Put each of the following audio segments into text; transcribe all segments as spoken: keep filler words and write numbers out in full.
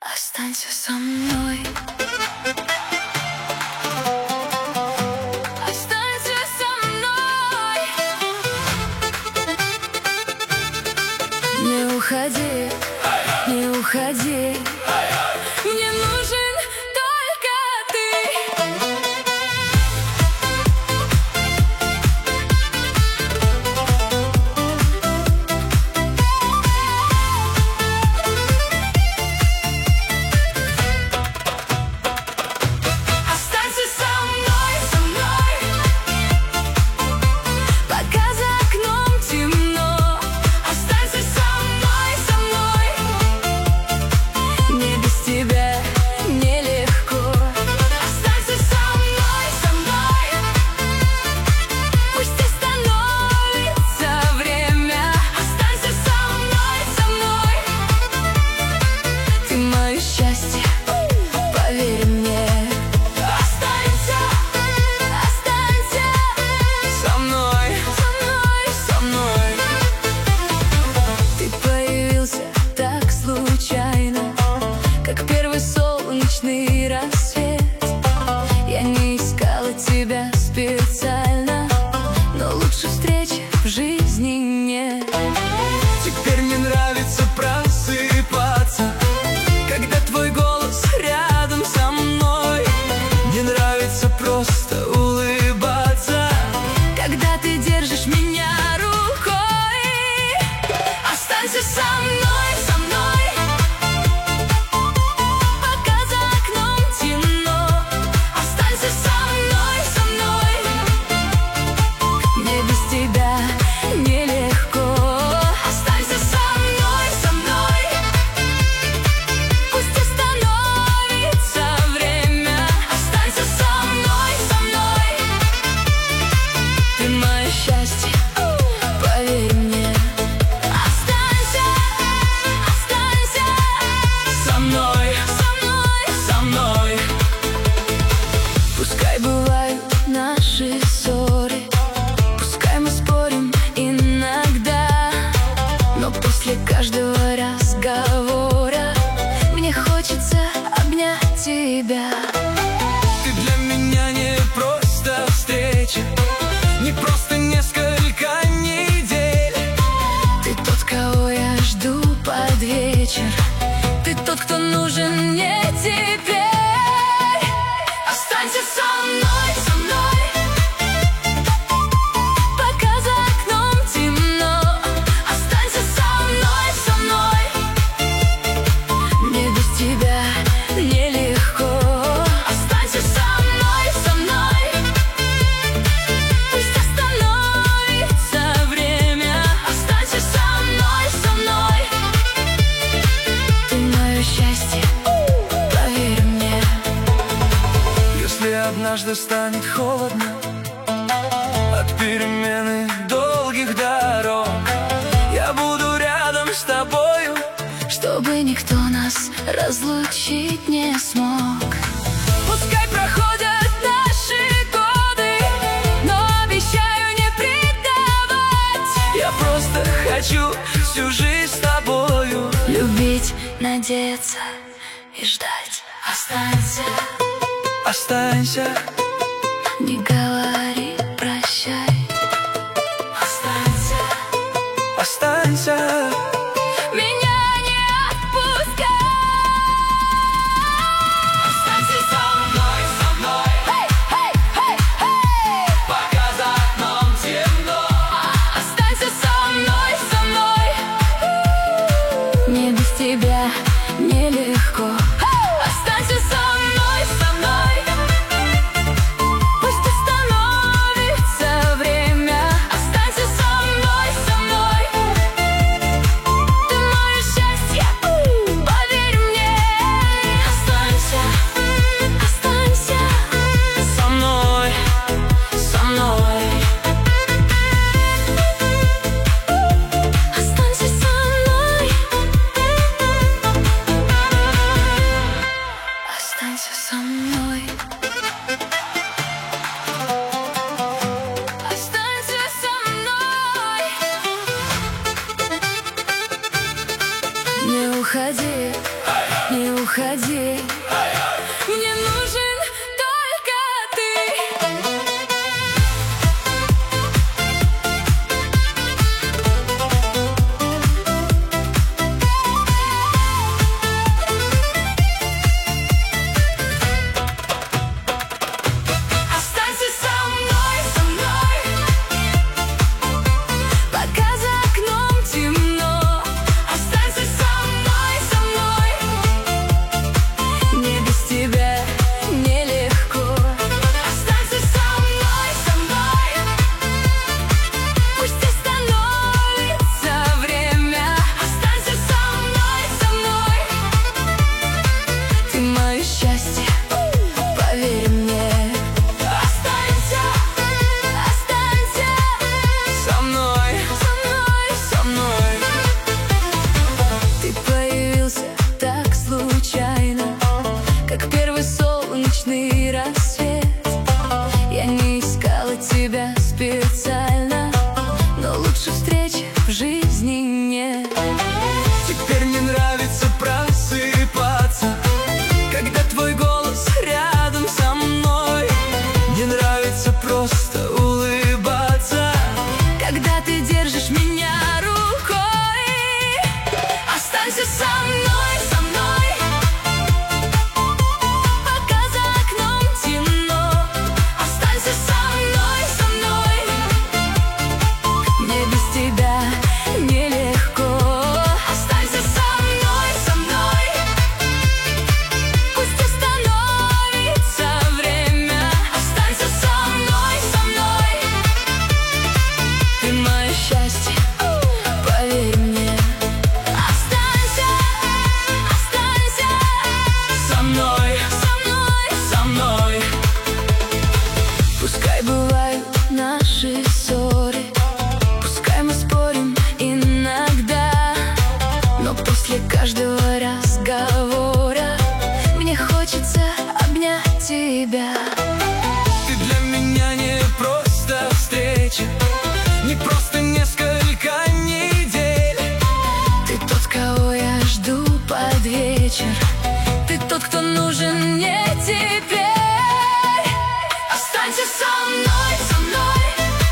Останься со мной. Останься со мной. Не уходи, не уходи. Мне нужен только ты. Останься со мной, со мной. Пока за окном темно. Останься со мной, со мной. Мне без тебя нелегко. Останься со мной, со мной. Пусть остановится время. Останься со мной, со мной. Ты мое счастье, поверь мне. Останься, останься со мной, со мной, со мной. Ты появился так случайно, как первый солнечный рассвет. Я не искала тебя специально, но лучше встречи в жизни нет. Теперь мне нравится просыпаться, когда твой голос рядом со мной. Мне нравится просто улыбаться, когда ты держишь меня рукой. Останься со мной, со мной. Пока за окном темно. Останься со мной, со мной. Мне без тебя нелегко. Останься со мной, со мной. Пусть остановится время. Останься со мной, со мной. Ты мое счастье, поверь мне. Останься, останься со мной, со мной, со мной. Пускай бывают наши ссоры, пускай мы спорим иногда, но после каждого разговора мне хочется обнять тебя. Ты для меня не просто встреча, не просто несколько недель. Ты тот, кого я жду под вечер. Ты тот, кто нужен мне теперь. Останься со мной, со мной. Пока за окном темно. Останься со мной, со мной. Мне без тебя нелегко. Останься со мной, со мной. Пусть остановится время. Останься со мной, со мной. Ты мое счастье, поверь мне. Если однажды станет холодно от перемены долгих дорог, я буду рядом с тобою, Чтобы никто нас разлучить не смог. Пускай проходят наши годы, но обещаю не предавать. я просто хочу всю жизнь с тобою. Любить, надеяться и ждать. Останься, Останься, не говори прощай. Останься, останься. меня не отпускай. Останься со мной, со мной. Hey, hey, hey, hey. Пока за окном темно. Останься со мной, со мной. Мне без тебя нелегко. Останься со мной, со мной. Пусть остановится время. Останься со мной, со мной. Ты мое счастье, поверь мне. Останься, останься Со мной, со мной. Останься со мной. не уходи. Мне нужен только ты. Останься со мной, со мной, пока за окном темно. Останься со мной, со мной, мне без тебя нелегко. Останься со мной, со мной, пусть остановится время. Останься со мной, со мной, ты мое счастье, поверь мне. Останься, останься Со мной, со мной. со мной. Ты появился так случайно, как первый солнечный рассвет. Я не искала тебя специально, но лучше встречи в жизни нет. Теперь мне нравится просыпаться, когда твой голос рядом со мной. Мне нравится просто улыбаться, Когда ты держишь меня рукой. Останься со мной, со мной, пока за окном темно. Останься со мной, со мной, мне без тебя нелегко. Останься со мной, со мной, пусть остановится время. Останься со мной, со мной, ты мое счастье, поверь мне. Останься, останься со мной, со мной. со мной. Пускай бывают наши ссоры, пускай мы спорим иногда, но после каждого разговора мне хочется обнять тебя. Ты для меня не просто встреча, не просто несколько недель. Ты тот, кого я жду под вечер, ты тот, кто нужен мне теперь. Останься со мной, со мной,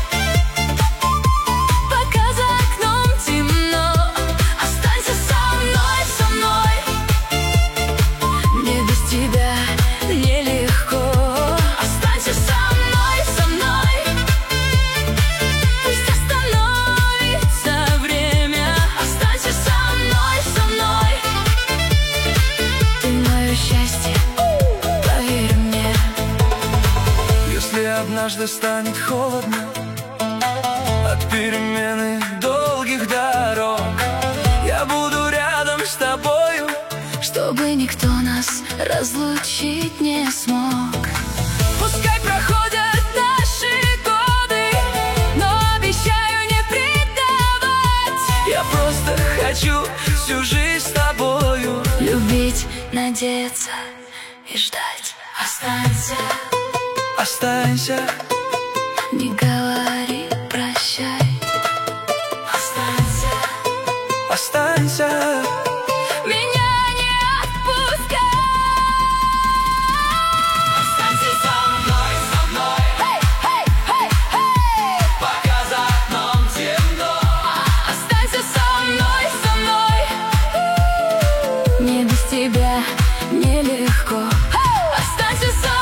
пока за окном темно. Останься со мной, со мной, мне без тебя нелегко. Останься со мной, со мной, пусть остановится время. Останься со мной, со мной, ты мое счастье, поверь мне. Если однажды станет холодно от перемены долгих дорог, я буду рядом с тобою. Чтобы никто нас разлучить не смог. Пускай проходят наши годы, но обещаю не предавать. Я просто хочу всю жизнь с тобою. Любить, надеяться и ждать. Останься, Останься, не говори прощай. Останься, останься. меня не отпускай. Останься со мной, со мной, hey, hey, hey, hey. Пока за окном темно. Останься со мной, со мной, мне без тебя нелегко. Останься со